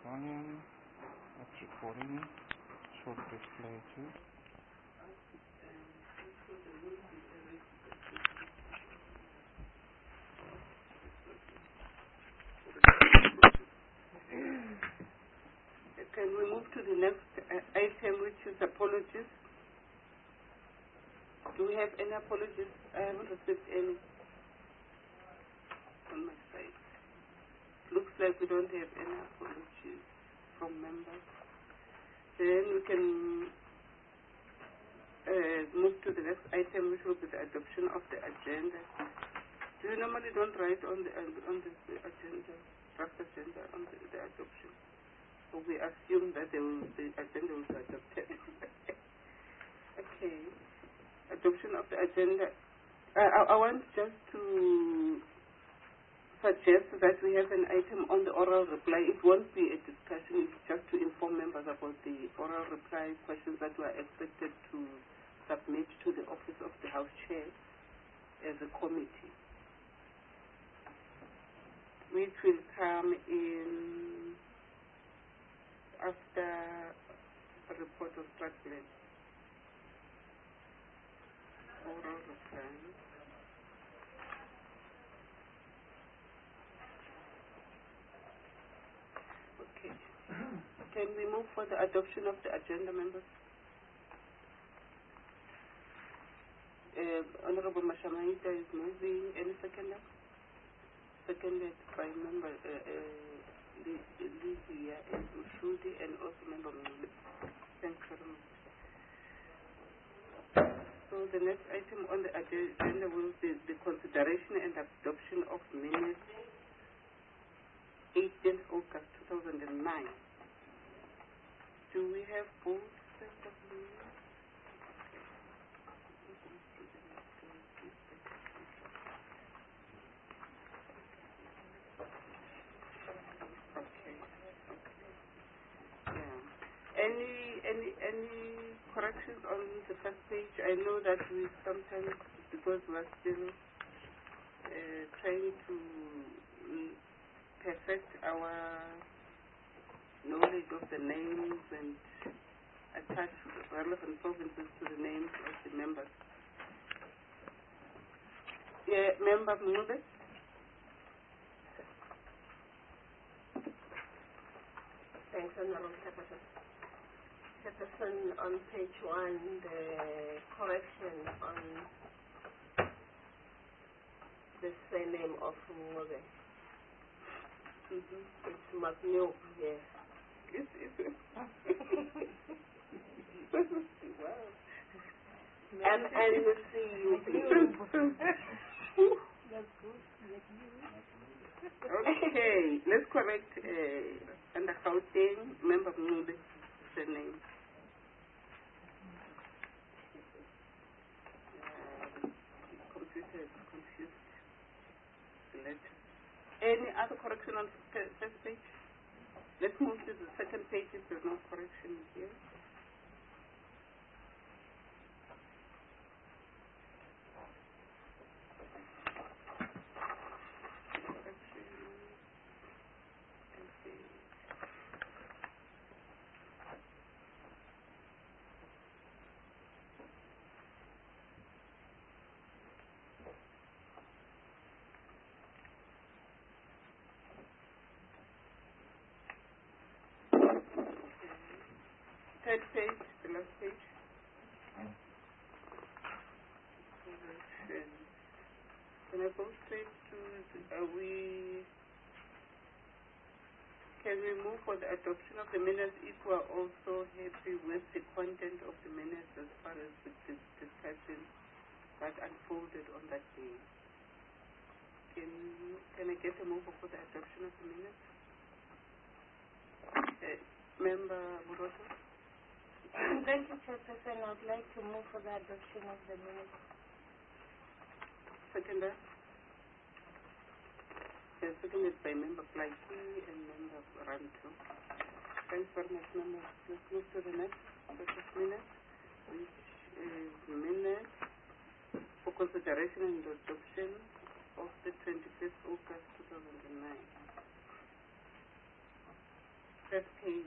Ryan, Achikori, should display to. Can we move to the next item, which is apologies? Do we have any apologies? I haven't received any on my side. Looks like we don't have any apologies from members. Then we can move to the next item, which will be the adoption of the agenda. Do you normally don't write on the agenda, draft agenda, on the adoption? So we assume that the agenda will be adopted. Okay. Adoption of the agenda. I want just to suggest that we have an item on the oral reply. It won't be a discussion. It's just to inform members about the oral reply questions that were expected to submit to the office of the House Chair as a committee, which will come in after a report of Stratford. Oral reply. Okay. Can we move for the adoption of the agenda, members? Honorable Mashamaita is moving. Any seconder? Seconded by member Lydia and Ushudi and also member Mulu. Thanks very much. So the next item on the agenda will be the consideration and adoption of minutes 18th August 2009. Do we have both sets of minutes? Any corrections on the first page? I know that we sometimes, because we're still trying to perfect our knowledge of the names and attach relevant provinces to the names of the members. Yeah, Member Mube? Thanks, Honorable Secretary. Jefferson, on page 1, the correction on the surname of Mube. It's Magnub, yes. Wow. MNCUB. That's good. Okay, let's correct under Gauteng, Member Mube, surname. Computer is confused. Letter. Any other correction on the first page? Let's move to the second page if there's no correction here. Third page, the last page. Can I go straight to, can we move for the adoption of the minutes if we are also happy with the content of the minutes as far as the discussion that unfolded on that day? Can I get a move for the adoption of the minutes? Member Muroto? Thank you, Chairperson. I would like to move for the adoption of the minutes. Seconder? Seconded by Member Plaiki and Member Ranto. Thanks very much, members. Let's move to the next set of minutes, which is minutes for consideration and adoption of the 25th August 2009. First page.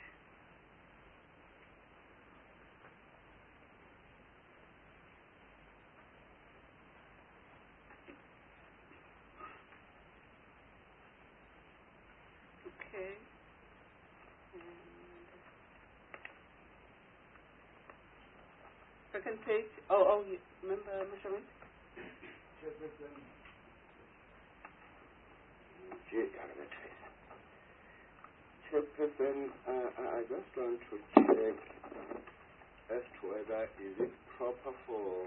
Okay. Second page. Oh, you remember measurement? Chairperson, I just want to check as to whether is it proper for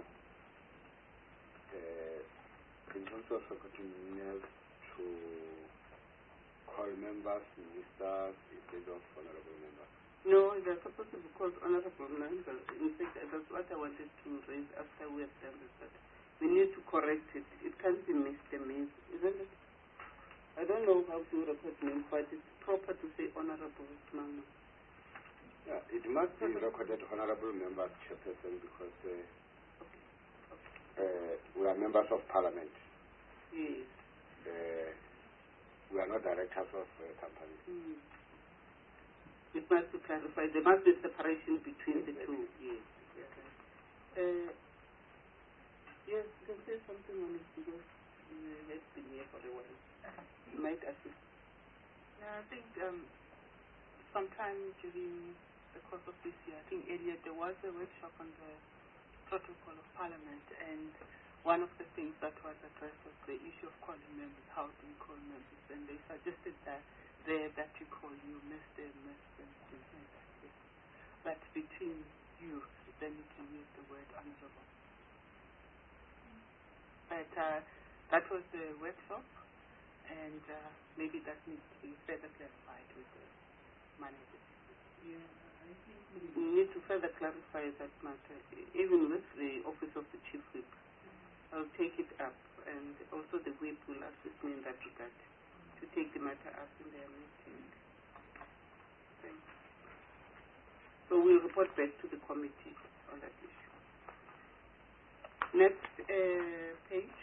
in terms of secretaries to call members ministers instead of honorable members. No, they're supposed to be called honorable members. In fact, that's what I wanted to raise after we have done this. That we need to correct it. It can't be Mr. Means, isn't it? I don't know how to record names, but it's proper to say honorable member. Yeah, it must be recorded honorable members, Chairperson, because we are members of parliament. Yes. We are not directors of companies. Mm. It must be clarified. There must be separation between the two. Yes. Yes, you can say something on it because has been here for a while. You might assist. Yeah, I think sometime during the course of this year, I think earlier there was a workshop on the protocol of Parliament, and one of the things that was addressed was the issue of calling members. How do you call members? And they suggested that you call you Mr. and things like that. Yes. But between you, then you can use the word honorable. But that was the workshop, and maybe that needs to be further clarified with the manager. Yeah, I think we need to further clarify that matter, even with the Office of the Chief Whip. I'll take it up, and also the Whip will assist me in that regard, to take the matter up in their meeting. Thanks. So we'll report back to the committee on that issue. Next page.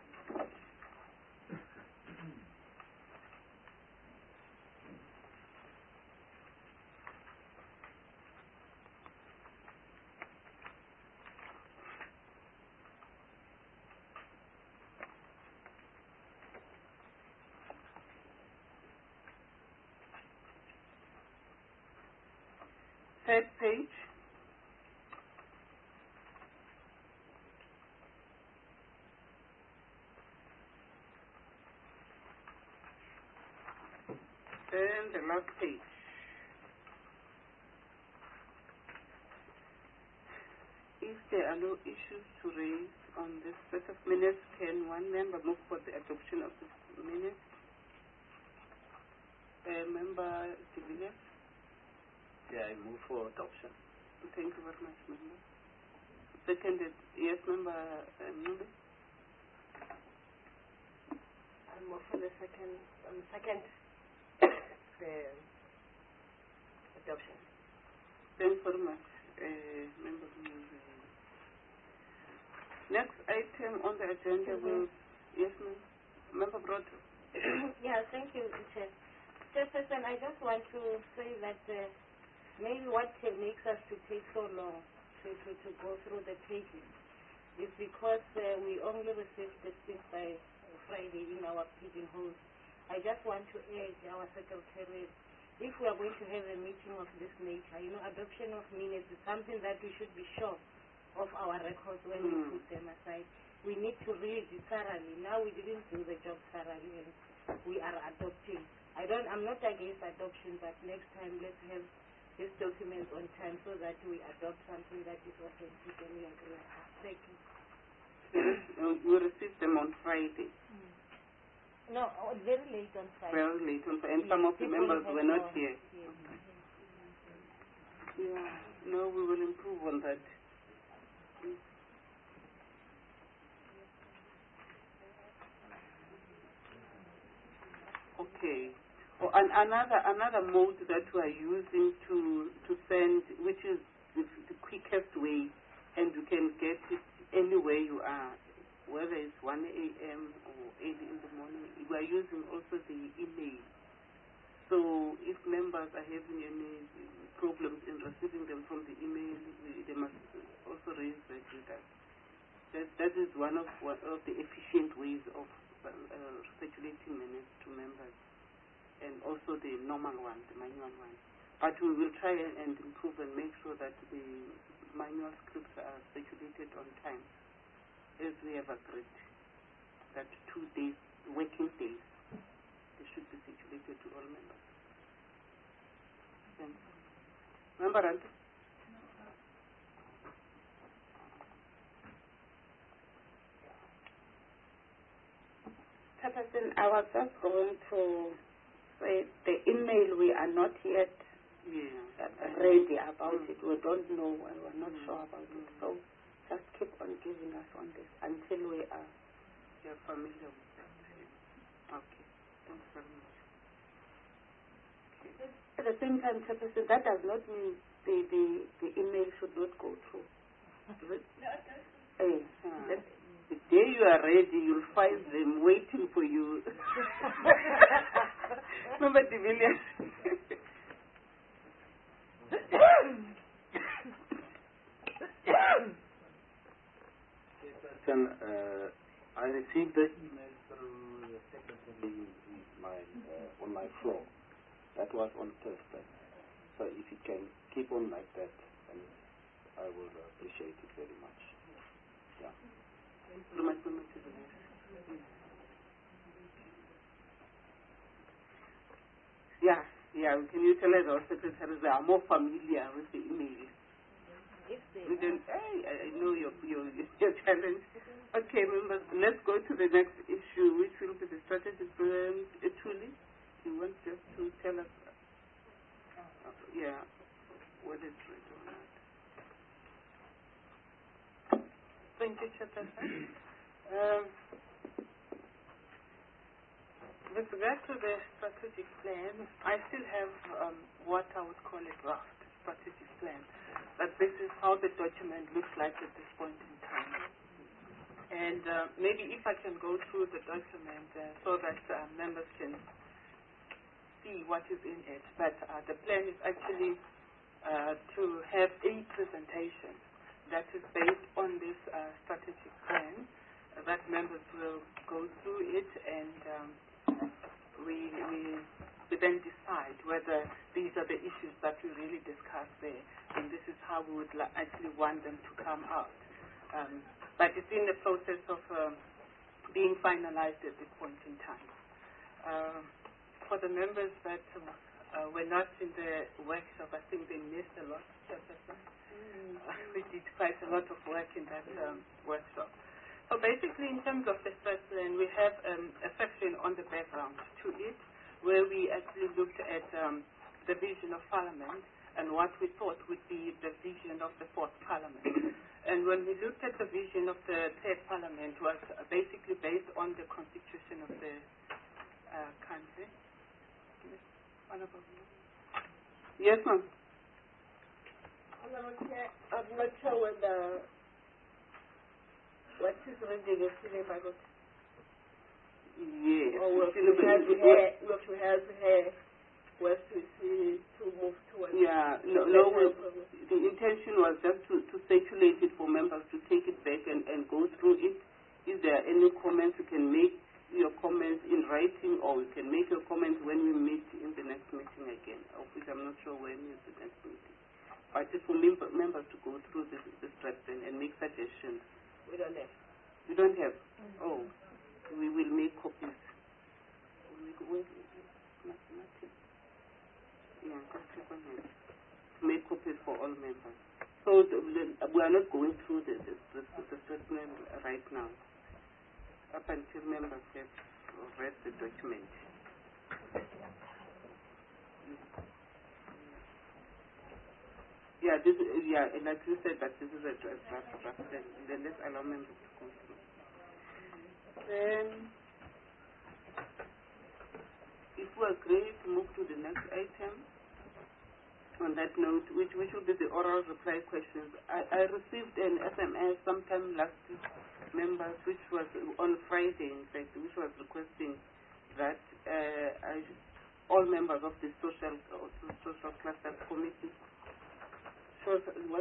Third page. And the last page. If there are no issues to raise on this set of minutes, can one member move for the adoption of the minutes? Member De Villiers? Yeah, I move for adoption. Thank you very much, member. Seconded, yes, member Mumbi? I'll move for the second, the adoption. Thank you very much, member Mumbi. Next item on the agenda will, yes, ma'am. Member Broto. Yeah, thank you, Chair. Chairperson, I just want to say that maybe what makes us to take so long to go through the pages is because we only received the things by Friday in our pigeonholes. I just want to urge our secretariat, if we are going to have a meeting of this nature, adoption of minutes is something that we should be sure of our records when we put them aside. We need to read it thoroughly. Now we didn't do the job thoroughly and we are adopting. I'm not against adoption, but next time let's have these documents on time so that we adopt something that is authentic and we agree on. Thank you. We received them on Friday. No, very late on Friday. Very late on Friday, and some of the members were not here. Yes. Yeah, no, we will improve on that. Okay. Oh, and another mode that we are using to send, which is the quickest way, and you can get it anywhere you are, whether it's 1 a.m. or 8 in the morning. We are using also the email. So if members members are having any problems in receiving them from the email, they must also raise that with us. That is one of the efficient ways of circulating minutes to members, and also the normal one, the manual one. But we will try and improve and make sure that the manual scripts are circulated on time, as we have agreed, that 2 days, working days, they should be circulated to all members. Thanks. Member Rand? Chairperson, I was just going to say the email we are not yet ready about it. We don't know and we're not sure about it. So just keep on giving us on this until we are familiar with that. Okay. Thanks very much. Okay. At the same time, Chairperson, that does not mean the email should not go through. The day you are ready, you'll find them waiting for you. Remember the million? I received the email through the secretary on my floor. That was on Thursday. So if you can keep on like that, and I will appreciate it very much. Yeah. Yeah. Can you tell us our secretaries they are more familiar with the email? I know your challenge. Okay, members, let's go to the next issue, which will be the strategy plan. Truly, you want just to tell us? What is it or not? Thank you, Chairperson. With regard to the strategic plan, I still have what I would call a draft strategic plan. But this is how the document looks like at this point in time. And maybe if I can go through the document so that members can see what is in it. But the plan is actually to have a presentation that is based on this strategic plan, that members will go through it, and we then decide whether these are the issues that we really discuss there, and this is how we would actually want them to come out. But it's in the process of being finalized at this point in time. For the members that were not in the workshop, I think they missed a lot. We did quite a lot of work in that workshop. So basically, in terms of the first plan, we have a section on the background to it, where we actually looked at the vision of Parliament and what we thought would be the vision of the fourth Parliament. And when we looked at the vision of the third Parliament, was basically based on the constitution of the country. Yes, ma'am. I'm not sure whether what is reading is still about. Yes. Or what we have here was to see to move towards. Yeah, the intention was just to circulate it for members to take it back and go through it. If there are any comments, you can make your comments in writing, or you can make your comments when we meet in the next meeting again, of which I'm not sure when is the next meeting. But it's for members to go through this draft and make suggestions. We don't have. You don't have? Oh, we will make copies. Yeah, just click on it. Make copies for all members. So we are not going through the statement right now, up until members have read the document. Yeah, like you said, that this is a draft, then let's allow members to go through. Then, if we agree to move to the next item, on that note, which will be the oral reply questions. I received an SMS sometime last week, members, which was on Friday, in fact, which was requesting that all members of the social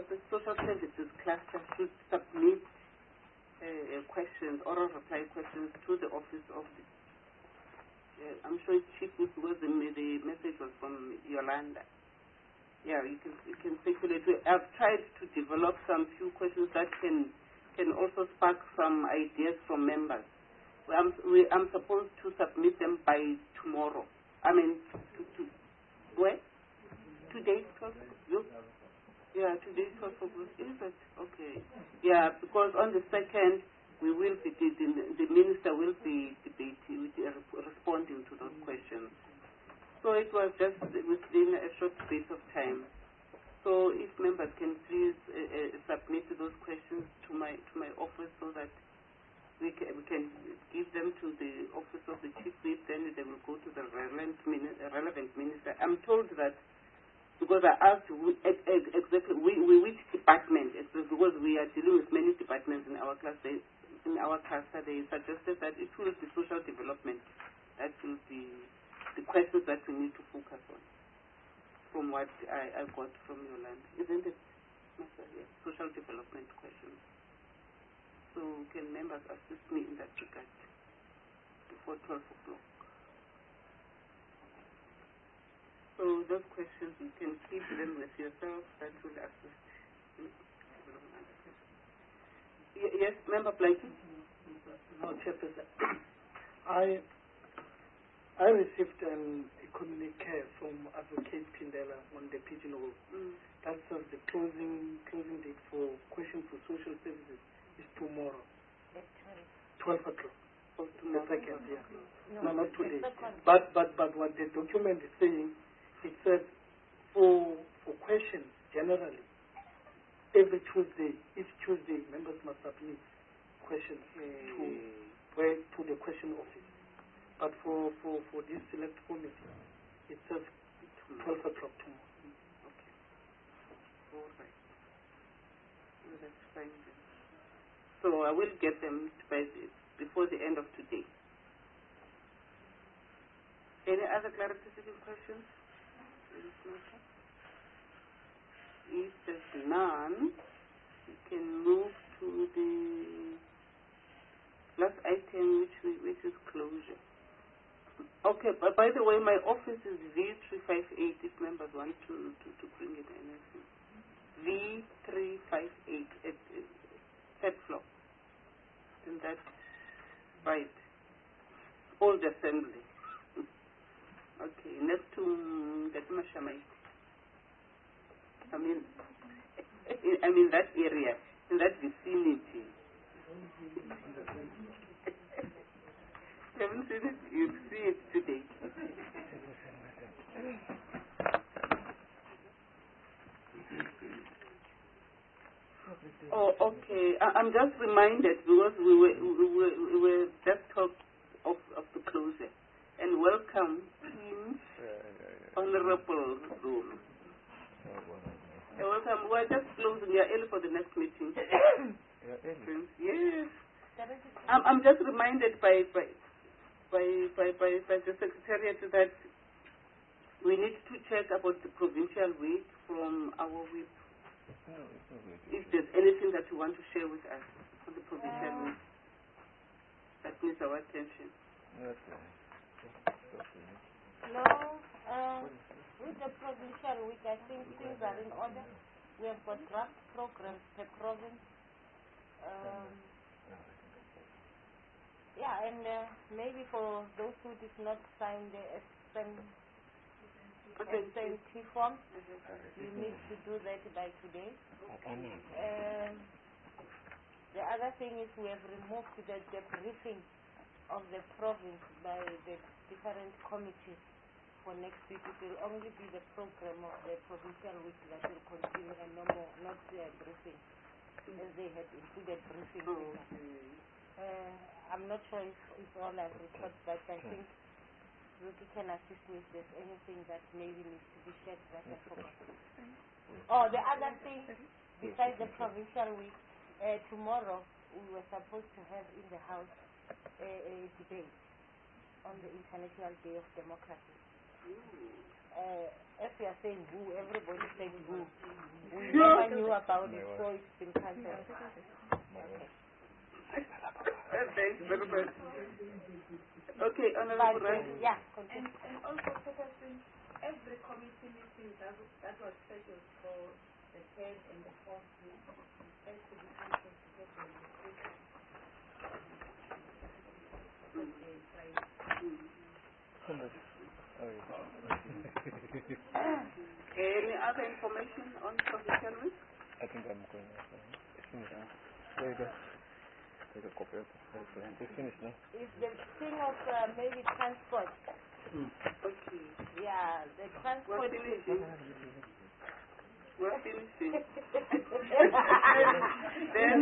the social services cluster should submit questions, oral reply questions to the office of the. I'm sure Chief was the message was from Yolanda. Yeah, you can circulate. I've tried to develop some few questions that can also spark some ideas from members. I'm supposed to submit them by tomorrow. I mean, where? Today, 12th of August? Yeah, today, 12th of August. Is it? Okay. Yeah, because on the 2nd, we will be, the minister will be debating, responding to those questions. So it was just within a short space of time. So if members can please submit those questions to my office so that we can give them to the office of the chief whip, then they will go to the relevant minister. I'm told that because I asked exactly which department, because we are dealing with many departments in our cluster. They suggested that it will be social development. That will be the questions that we need to focus on. From what I got from Yolanda, isn't it? Yes, social development questions. So can members assist me in that regard before 12 o'clock? So those questions, you can keep them with yourself. That will assist. Yes, Member Blakey? No, Chairperson. I received a communique from Advocate Pindela on the pigeonhole. That says the closing date for questions for social services is tomorrow. 12 o'clock. Oh, tomorrow. The 2nd, yeah. No, not today. But what the document is saying, it says for questions generally, every Tuesday, each Tuesday, members must submit questions to the question office. But for this select committee, it says 12 o'clock tomorrow. Okay. All right. Well, that's fine then. So I will get them before the end of today. Any other clarification questions? If there's none, we can move to the last item, which is closure. Okay, but by the way, my office is V358 if members want to bring it anything. V358 at third floor. Isn't that right? Old assembly. Okay, next to Gatuma Shamai. I mean that area, in that vicinity. You haven't seen it? You'll see it today. Oh, okay. I'm just reminded because we were just talking of the closure. And welcome, Honorable Zulu. Welcome. We're just closing. We are early for the next meeting. Yes. I'm just reminded by the Secretariat that we need to check about the provincial week from our week. If there's anything that you want to share with us on the provincial week, that needs our attention. No, with the provincial week, I think things are in order. We have got draft programs per province. Yeah, and maybe for those who did not sign the SNT form, you need to do that by today. The other thing is we have removed the briefing of the province by the different committees for next week. It will only be the program of the provincial week that will continue and no more, not the briefing, as they had included briefing. I'm not sure if all I've recorded, but I think Ruki can assist me if there's anything that maybe needs to be shared that I forgot. Oh, the other thing, besides the provincial week, tomorrow we were supposed to have in the House a debate on the International Day of Democracy. As you are saying boo, everybody said boo. We never knew about it, so it's been cancelled. Thanks very much. Okay, Honorable Rand. Yeah, and also, Professor, every committee meeting that was scheduled for the 3rd and the 4th week has to be cancelled to get the registration. Any other information on Professor Rand? I think I'm going to finish now. There you go. Take a copy of it. It's finished now. It's the thing of maybe transport. Okay. Yeah, the transport. We're finishing. We're finishing. Then,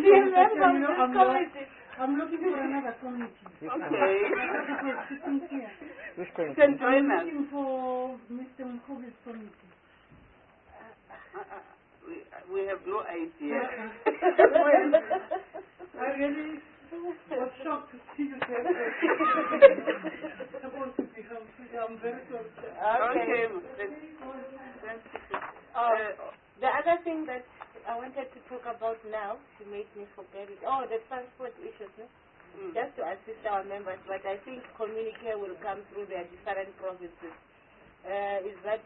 I'm looking for another committee. Okay. Which You committee? can join us. I'm looking for Mr. Mkobe's committee. We have no idea. I really was shocked to see you there. Supposed to be helpful. I'm very sorry. Okay. The other thing that I wanted to talk about now, to make me forget it, the transport issues, no? Just to assist our members, but I think communique will come through their different provinces, is that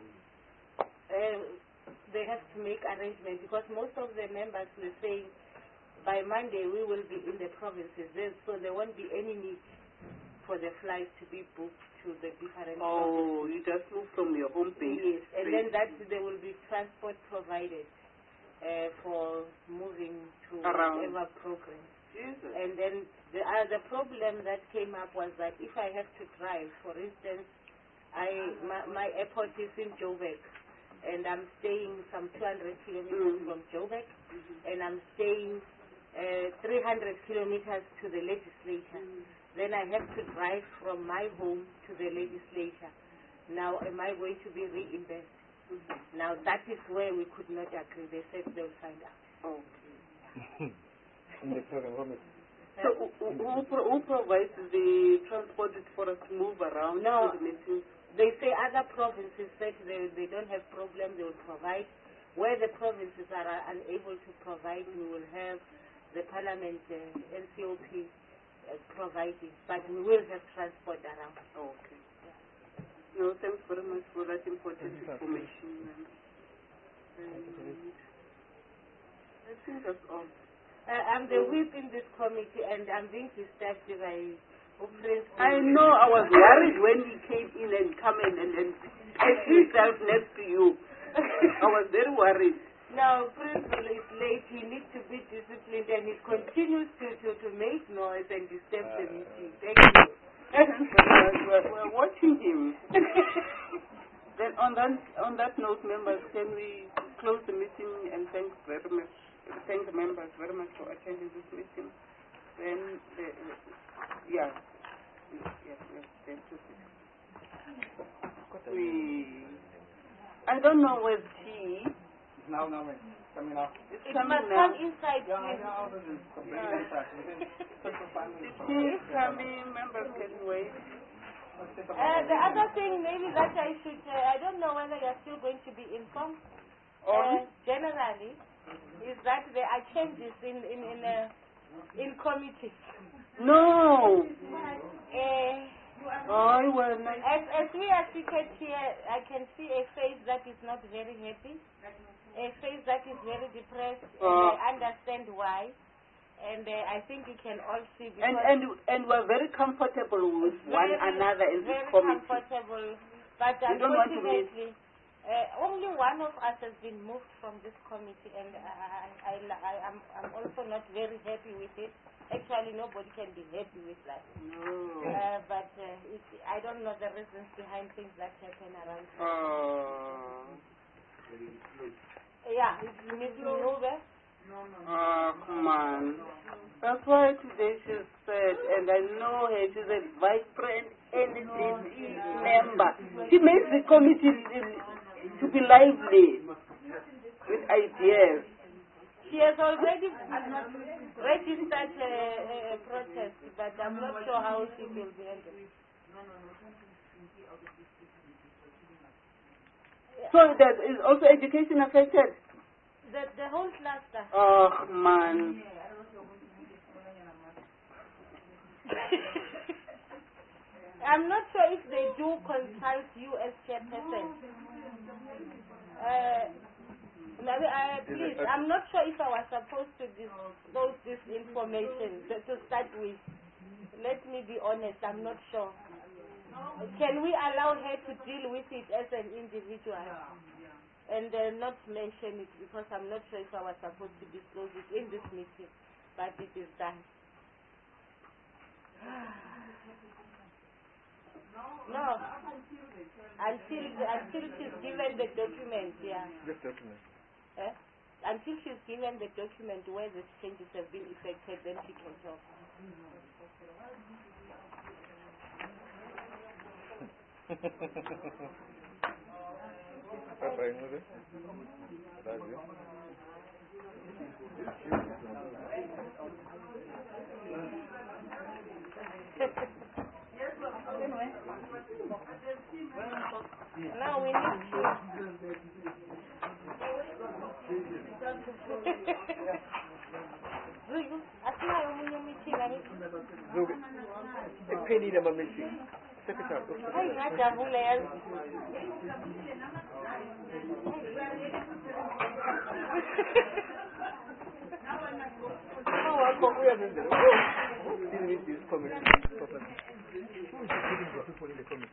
they have to make arrangements, because most of the members were saying by Monday we will be in the provinces, so there won't be any need for the flights to be booked to the different provinces. You just move from your home base. Yes, and then there will be transport provided for moving to whatever program. Jesus. And then the problem that came up was that if I have to drive, for instance, my airport is in Joburg, and I'm staying some 200 kilometers from Joburg, and I'm staying 300 kilometers to the legislature. Then I have to drive from my home to the legislature. Now, am I going to be reimbursed? Now, that is where we could not agree. They said they'll find out. Okay. In the program, So, who provides the transport for us to move around to the meetings? They say other provinces said they don't have problem, they will provide. Where the provinces are unable to provide, we will have the Parliament NCOP providing, but we will have transport around. Okay. No, thanks very much for that important information. I think that's all. I'm the whip in this committee, and I'm being disturbed by I know. I was worried when he came in and and placed himself next to you. I was very worried. Now, Principal is late. He needs to be disciplined, and he continues to make noise and disturb the meeting. Thank you. We're watching him. Then on that note, members, can we close the meeting and thank the members very much for attending this meeting. Then I don't know where tea. Now, coming up. It's It coming must now. come inside. The tea is coming. Members can wait. The other thing maybe that I should, I don't know whether you're still going to be informed, generally, is that there are changes in committee. No. As we are seated here, I can see a face that is not very happy, a face that is very depressed, and I understand why. And I think you can all see. And we're very comfortable with one another in this committee. Very comfortable, but unfortunately, only one of us has been moved from this committee, and I'm also not very happy with it. Actually, nobody can be happy with that. No. But I don't know the reasons behind things that happen around here. Yeah, it's Ms. Lube. Come on. That's why today she said, and I know her, she's a vice president and a DP member. She makes the committee to be lively with ideas. She has already registered a protest, but I'm not sure how she will be handled. So that is also education affected? The whole cluster. Oh, man. I'm not sure if they do consult you as chairperson. Please, I'm not sure if I was supposed to disclose this information to start with. Let me be honest, I'm not sure. Can we allow her to deal with it as an individual and not mention it, because I'm not sure if I was supposed to disclose it in this meeting, but it is done. No, until she's given the document, yeah. This document. Until she's given the document where the changes have been effected, then she can talk. Now we need to.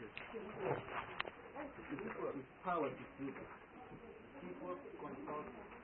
Power distributed. People consult